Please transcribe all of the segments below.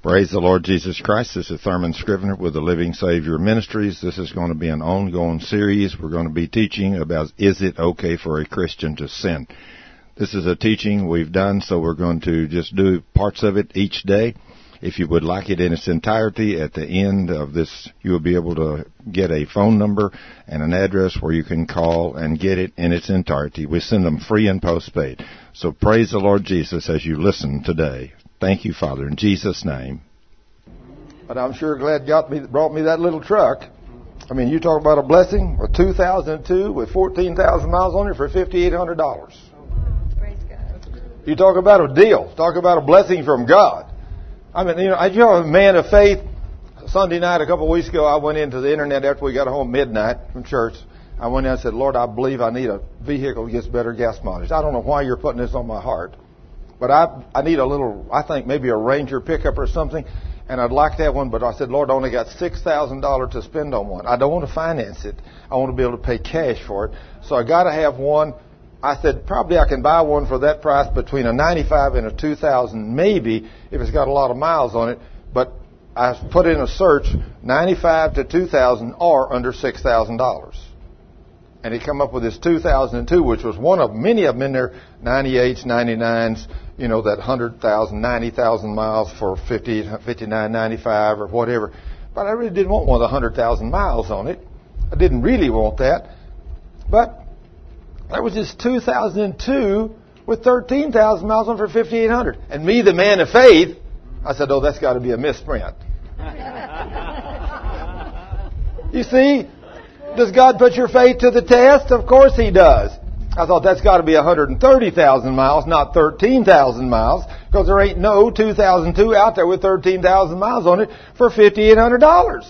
Praise the Lord Jesus Christ. This is Thurman Scrivener with the Living Savior Ministries. This is going to be an ongoing series. We're going to be teaching about, is it okay for a Christian to sin? This is a teaching we've done, so we're going to just do parts of it each day. If you would like it in its entirety, at the end of this, you will be able to get a phone number and an address where you can call and get it in its entirety. We send them free and postpaid. So praise the Lord Jesus as you listen today. Thank you, Father, in Jesus' name. But I'm sure glad God brought me that little truck. I mean, you talk about a blessing, a 2002 with 14,000 miles on it for $5,800. Praise God. You talk about a deal. Talk about a blessing from God. I mean, you're a man of faith. Sunday night, a couple of weeks ago, I went into the internet after we got home midnight from church. I went in and said, Lord, I believe I need a vehicle that gets better gas mileage. I don't know why you're putting this on my heart. But I need a little, I think maybe a Ranger pickup or something, and I'd like to have one, but I said, Lord, I only got $6,000 to spend on one. I don't want to finance it. I want to be able to pay cash for it. So I got to have one. I said, probably I can buy one for that price between a 95 and a 2000, maybe, if it's got a lot of miles on it. But I put in a search, 95 to 2000 or under $6,000. And he come up with this 2002, which was one of many of them in there, 98s, 99s, that 100,000, 90,000 miles for 59.95 or whatever. But I really didn't want one with 100,000 miles on it. I didn't really want that. But there was this 2002 with 13,000 miles on for $5,800. And me, the man of faith, I said, oh, that's got to be a misprint. You see? Does God put your faith to the test? Of course He does. I thought that's got to be 130,000 miles, not 13,000 miles, because there ain't no 2002 out there with 13,000 miles on it for $5,800.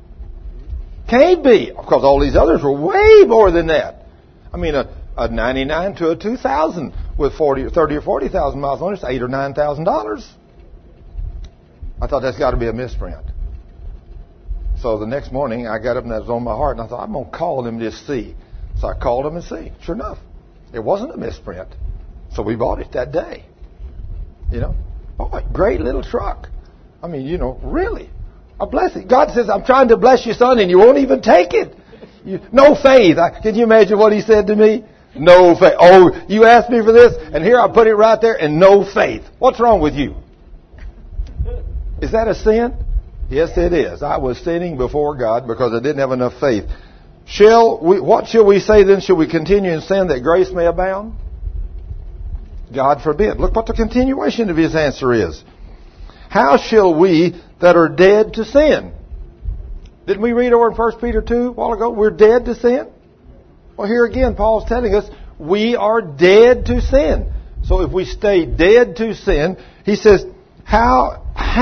Can't be, because all these others were way more than that. I mean, a 99 to a 2000 with 30 or 40,000 miles on it is $8,000 or $9,000. I thought that's got to be a misprint. So the next morning, I got up and that was on my heart, and I thought, I'm going to call them and just see. So I called them and see. Sure enough, it wasn't a misprint. So we bought it that day. Boy, great little truck. I mean, really, a blessing. God says, I'm trying to bless you, son, and you won't even take it. No faith. Can you imagine what He said to me? No faith. Oh, you asked me for this, and here I put it right there, and no faith. What's wrong with you? Is that a sin? Yes, it is. I was sinning before God because I didn't have enough faith. What shall we say then? Shall we continue in sin that grace may abound? God forbid. Look what the continuation of his answer is. How shall we that are dead to sin? Didn't we read over in 1 Peter 2 a while ago? We're dead to sin? Well, here again, Paul's telling us we are dead to sin. So if we stay dead to sin, he says, how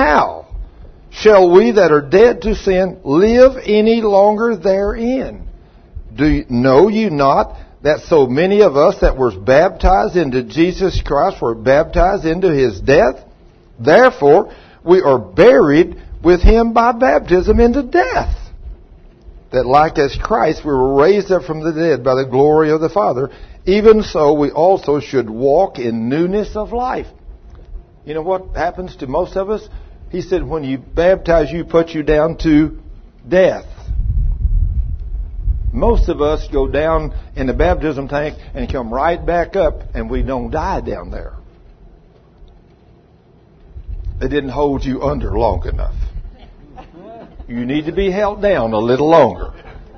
shall we that are dead to sin live any longer therein? Know you not that so many of us that were baptized into Jesus Christ were baptized into His death? Therefore, we are buried with Him by baptism into death, that like as Christ we were raised up from the dead by the glory of the Father, even so we also should walk in newness of life. You know what happens to most of us? He said, when you baptize, you put you down to death. Most of us go down in the baptism tank and come right back up, and we don't die down there. They didn't hold you under long enough. You need to be held down a little longer.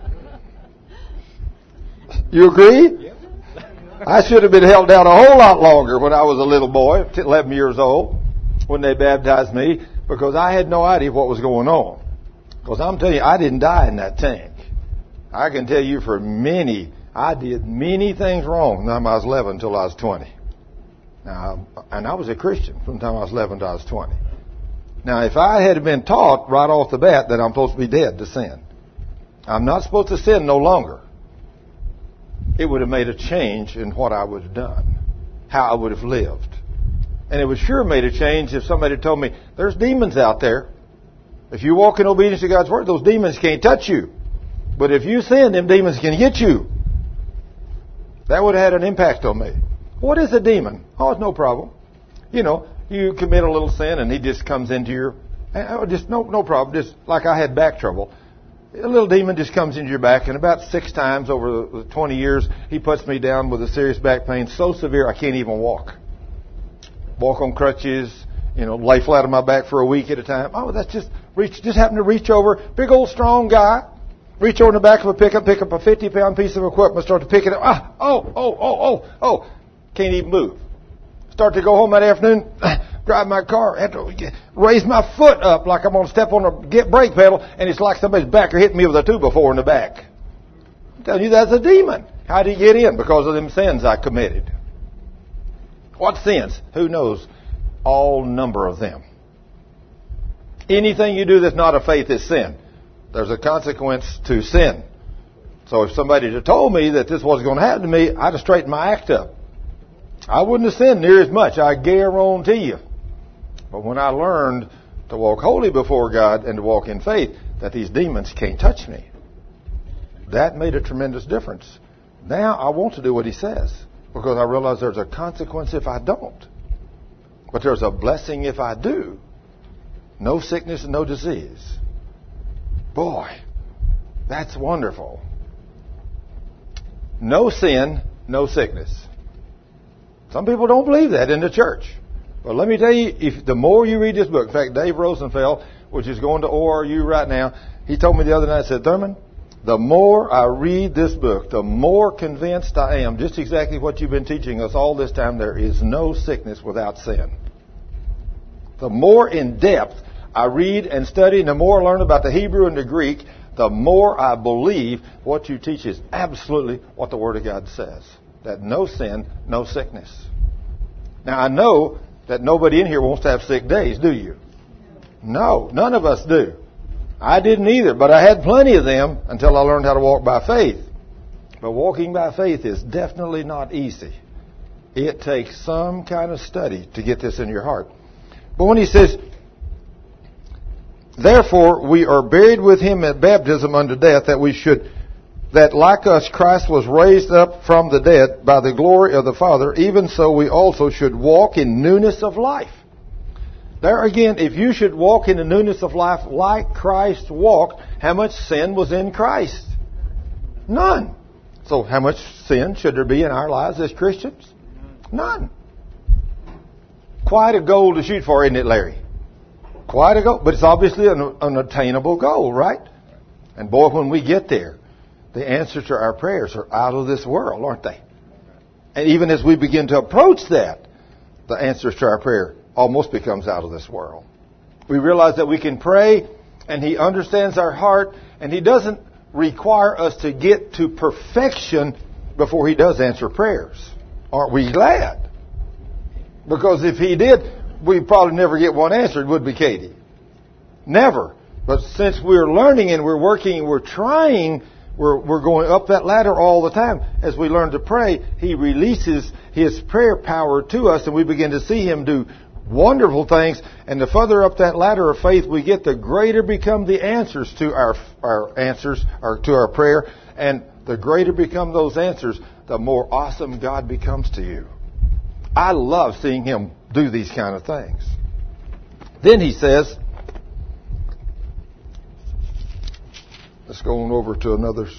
You agree? I should have been held down a whole lot longer when I was a little boy, 11 years old, when they baptized me, because I had no idea what was going on. Because I'm telling you, I didn't die in that tank. I can tell you I did many things wrong from the time I was 11 until I was 20. Now, and I was a Christian from the time I was 11 until I was 20. Now, if I had been taught right off the bat that I'm supposed to be dead to sin, I'm not supposed to sin no longer, it would have made a change in what I would have done, how I would have lived. And it would sure made a change if somebody told me, there's demons out there. If you walk in obedience to God's Word, those demons can't touch you. But if you sin, them demons can get you. That would have had an impact on me. What is a demon? Oh, it's no problem. You commit a little sin and he just comes into And just no problem. Just like I had back trouble. A little demon just comes into your back, and about 6 times over the 20 years, he puts me down with a serious back pain so severe I can't even walk. Walk on crutches, lay flat on my back for a week at a time. Oh, that's just happened to reach over, big old strong guy, reach over in the back of a pickup, pick up a 50-pound piece of equipment, start to pick it up. Can't even move. Start to go home that afternoon, drive my car, have to raise my foot up like I'm going to step on a brake pedal, and it's like somebody's back or hitting me with a 2x4 in the back. I'm telling you, that's a demon. How did he get in? Because of them sins I committed. What sins? Who knows? All number of them. Anything you do that's not of faith is sin. There's a consequence to sin. So if somebody had told me that this was going to happen to me, I'd have straightened my act up. I wouldn't have sinned near as much, I guarantee you. But when I learned to walk holy before God and to walk in faith, that these demons can't touch me, that made a tremendous difference. Now I want to do what he says, because I realize there's a consequence if I don't. But there's a blessing if I do. No sickness and no disease. Boy, that's wonderful. No sin, no sickness. Some people don't believe that in the church. But let me tell you, if the more you read this book, in fact, Dave Rosenfeld, which is going to ORU right now, he told me the other night, said, Thurman, the more I read this book, the more convinced I am, just exactly what you've been teaching us all this time, there is no sickness without sin. The more in depth I read and study, and the more I learn about the Hebrew and the Greek, the more I believe what you teach is absolutely what the Word of God says. That no sin, no sickness. Now, I know that nobody in here wants to have sick days, do you? No, none of us do. I didn't either, but I had plenty of them until I learned how to walk by faith. But walking by faith is definitely not easy. It takes some kind of study to get this in your heart. But when he says, therefore we are buried with him at baptism unto death, that like us Christ was raised up from the dead by the glory of the Father, even so we also should walk in newness of life. There again, if you should walk in the newness of life like Christ walked, how much sin was in Christ? None. So how much sin should there be in our lives as Christians? None. Quite a goal to shoot for, isn't it, Larry? Quite a goal. But it's obviously an attainable goal, right? And boy, when we get there, the answers to our prayers are out of this world, aren't they? And even as we begin to approach that, the answers to our prayer almost becomes out of this world. We realize that we can pray, and He understands our heart, and He doesn't require us to get to perfection before He does answer prayers. Aren't we glad? Because if He did, we'd probably never get one answered, would we, Katie? Never. But since we're learning and we're working and we're trying, we're going up that ladder all the time. As we learn to pray, He releases His prayer power to us, and we begin to see Him do wonderful things. And the further up that ladder of faith we get, the greater become the answers to our answers, or to our prayer. And the greater become those answers, the more awesome God becomes to you. I love seeing Him do these kind of things. Then He says, let's go on over to another.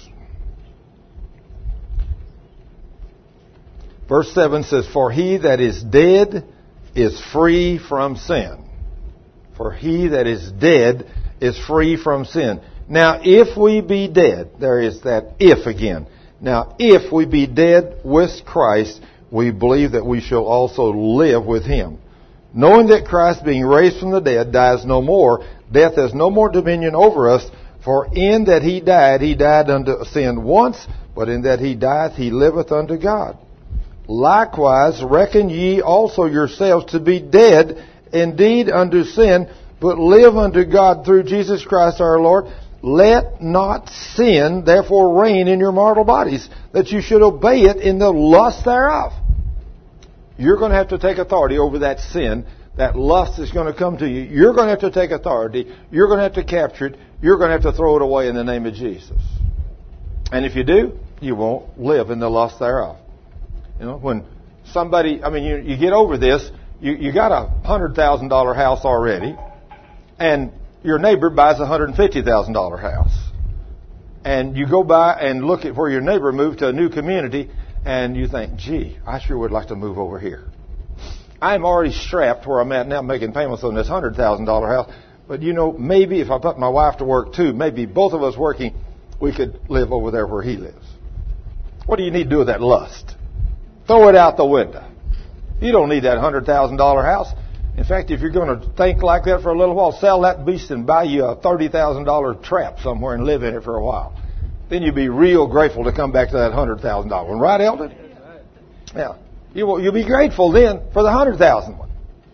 Verse 7 says, for he that is dead is free from sin. For he that is dead is free from sin. Now, if we be dead, there is that if again. Now, if we be dead with Christ, we believe that we shall also live with Him. Knowing that Christ, being raised from the dead, dies no more, death has no more dominion over us. For in that He died unto sin once, but in that He dieth, He liveth unto God. Likewise, reckon ye also yourselves to be dead indeed unto sin, but live unto God through Jesus Christ our Lord. Let not sin therefore reign in your mortal bodies, that you should obey it in the lust thereof. You're going to have to take authority over that sin. That lust is going to come to you. You're going to have to take authority. You're going to have to capture it. You're going to have to throw it away in the name of Jesus. And if you do, you won't live in the lust thereof. You know, when somebody, you get over this, you got a $100,000 house already. and your neighbor buys a $150,000 house. And you go by and look at where your neighbor moved to a new community, and you think, gee, I sure would like to move over here. I'm already strapped where I'm at now making payments on this $100,000 house. But maybe if I put my wife to work too, maybe both of us working, we could live over there where he lives. What do you need to do with that lust? Throw it out the window. You don't need that $100,000 house. In fact, if you're going to think like that for a little while, sell that beast and buy you a $30,000 trap somewhere and live in it for a while. Then you'll be real grateful to come back to that $100,000 one. Right, Eldon? Yeah. You'll be grateful then for the $100,000 one.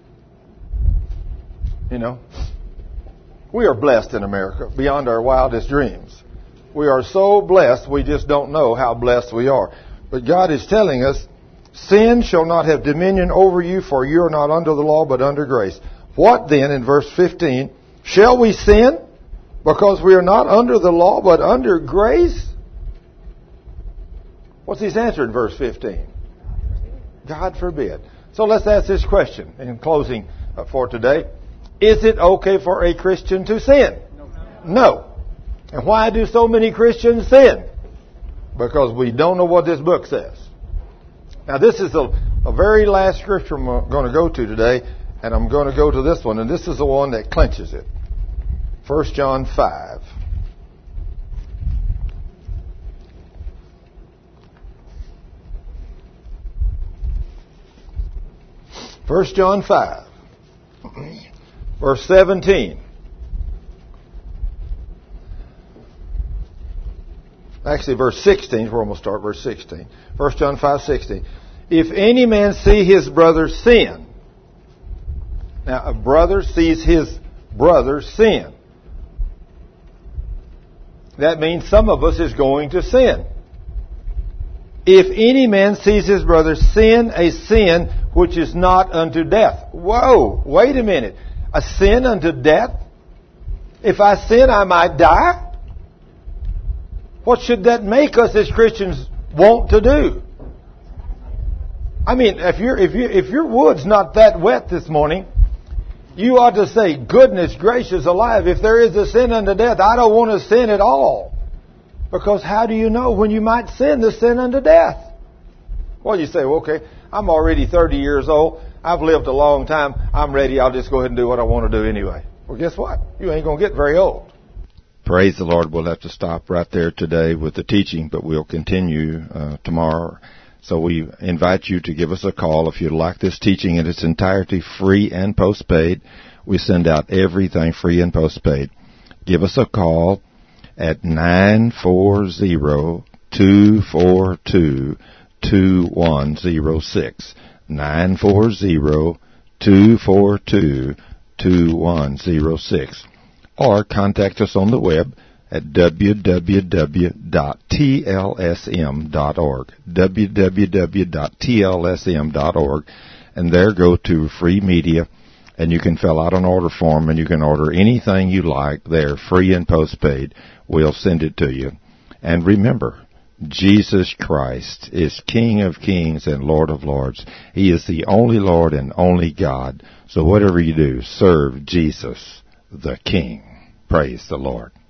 We are blessed in America beyond our wildest dreams. We are so blessed, we just don't know how blessed we are. But God is telling us, sin shall not have dominion over you, for you are not under the law, but under grace. What then, in verse 15, shall we sin because we are not under the law, but under grace? What's his answer in verse 15? God forbid. So let's ask this question in closing for today. Is it okay for a Christian to sin? No. And why do so many Christians sin? Because we don't know what this book says. Now this is the very last scripture I'm going to go to today, and I'm going to go to this one, and this is the one that clinches it. 1 John 5. First John 5, verse 17. Actually, verse 16 is where I'm going to start, verse 16. 1 John 5:16. If any man see his brother sin. Now, a brother sees his brother sin. That means some of us is going to sin. If any man sees his brother sin a sin which is not unto death. Whoa, wait a minute. A sin unto death? If I sin, I might die? What should that make us as Christians want to do? I mean, if your wood's not that wet this morning, you ought to say, goodness gracious alive, if there is a sin unto death, I don't want to sin at all. Because how do you know when you might sin the sin unto death? Well, you say, well, okay, I'm already 30 years old. I've lived a long time. I'm ready. I'll just go ahead and do what I want to do anyway. Well, guess what? You ain't going to get very old. Praise the Lord. We'll have to stop right there today with the teaching, but we'll continue tomorrow. So we invite you to give us a call if you'd like this teaching in its entirety, free and postpaid. We send out everything free and postpaid. Give us a call at 940-242-2106. 940-242-2106. Or contact us on the web at www.tlsm.org. www.tlsm.org. And there go to free media, and you can fill out an order form, and you can order anything you like there, free and postpaid. We'll send it to you. And remember, Jesus Christ is King of kings and Lord of lords. He is the only Lord and only God. So whatever you do, serve Jesus the King. Praise the Lord.